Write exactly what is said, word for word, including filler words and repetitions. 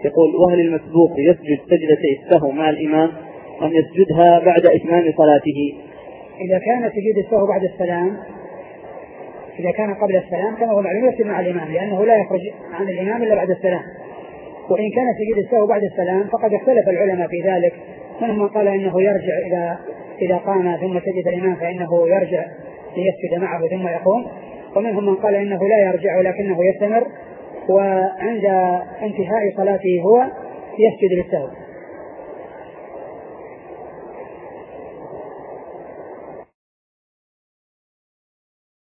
يقول: وهل المسبوق يسجد سجدة السهو مع الإمام أم يسجدها بعد إتمام صلاته؟ إذا كان سجود السهو بعد السلام، إذا كان قبل السلام كما هو معلوم يسجد مع الإمام، لأنه لا يخرج عن الإمام إلا بعد السلام. وإن كان سجود السهو بعد السلام فقد اختلف العلماء في ذلك، منهم من قال إنه يرجع إذا إذا قام ثم سجد الإمام فإنه يرجع ليسجد معه ثم يقوم، ومنهم من قال إنه لا يرجع ولكنه يستمر، وعند انتهاء صلاته هو يسجد للسهو.